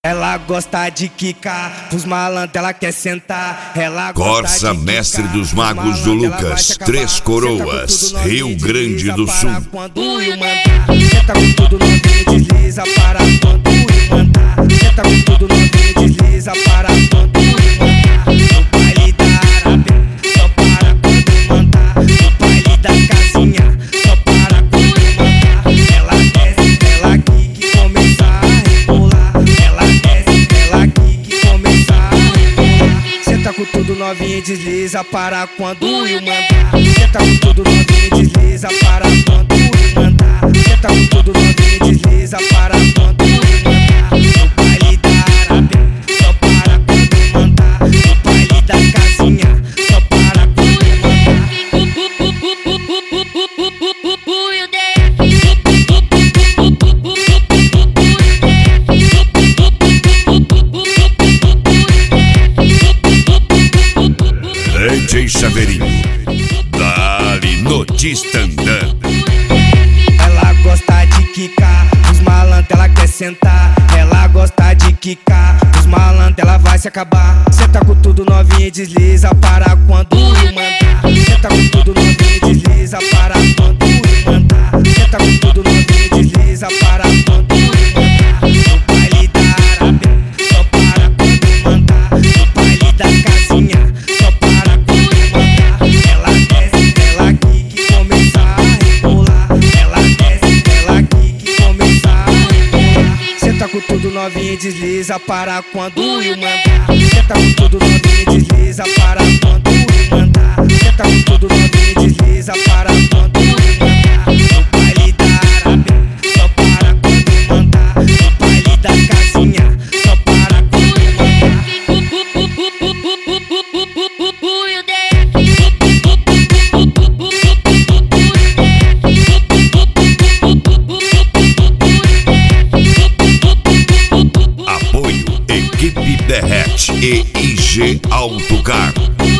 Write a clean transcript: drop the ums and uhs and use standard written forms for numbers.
Ela gosta de quicar, pros malandros ela quer sentar. Ela Corsa, mestre dos magos do Lucas, Três Coroas, Rio Grande do Sul. Quando eu mandar, senta com tudo novinho, desliza para quando eu mandar. Senta com tudo novinho, desliza para quando eu mandar. No baile da Arábia, só para quando eu mandar. No baile da casinha, só para quando eu mandar. Ela desce, ela quica, começa a rebolar. Ela desce, ela quica, começa a rebolar. Senta com tudo novinho, desliza para quando eu mandar. Senta com tudo novinho, desliza para quando eu mandar. Senta com tudo novinho, desliza para quando eu mandar. No baile da Arábia, só para quando eu mandar. No baile da casinha, só para quando eu mandar. DJ Chaveirinho, dali no Tistandã. Ela gosta de quicar, os malandros ela quer sentar. Ela gosta de quicar, os malandros ela vai se acabar. Senta com tudo novinho e desliza para quando eu mandar. Senta com tudo novinho e desliza para quando eu mandar. Senta com tudo novinho e desliza para quando eu mandar. No baile da Arábia, só para quando eu mandar. No baile da casinha, só para quando eu mandar. Ela desce, ela quica, começa a rebolar. Ela desce, ela quica, começa a rebolar. Senta com tudo novinho e desliza para quando eu mandar. Senta com tudo novinho e desliza para quando eu mandar. Senta com tudo novinho e desliza para quando eu mandar. No baile da Arábia, só para quando eu mandar. No baile da casinha, só para quando eu mandar. Apoio Equipe Derrete e IG Autocar.